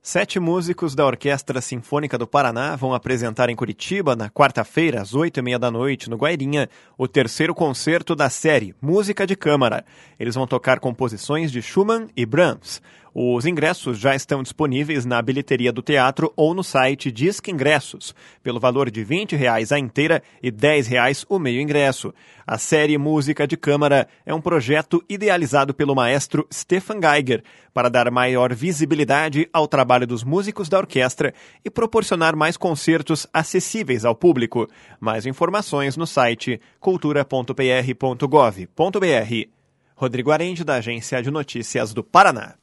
7 músicos da Orquestra Sinfônica do Paraná vão apresentar em Curitiba, na quarta-feira, às 8h30 da noite, no Guairinha, o terceiro concerto da série Música de Câmara. Eles vão tocar composições de Schumann e Brahms. Os ingressos já estão disponíveis na bilheteria do teatro ou no site Disque Ingressos, pelo valor de R$ 20 a inteira e R$ 10 o meio ingresso. A série Música de Câmara é um projeto idealizado pelo maestro Stefan Geiger para dar maior visibilidade ao trabalho dos músicos da orquestra e proporcionar mais concertos acessíveis ao público. Mais informações no site cultura.pr.gov.br. Rodrigo Arende, da Agência de Notícias do Paraná.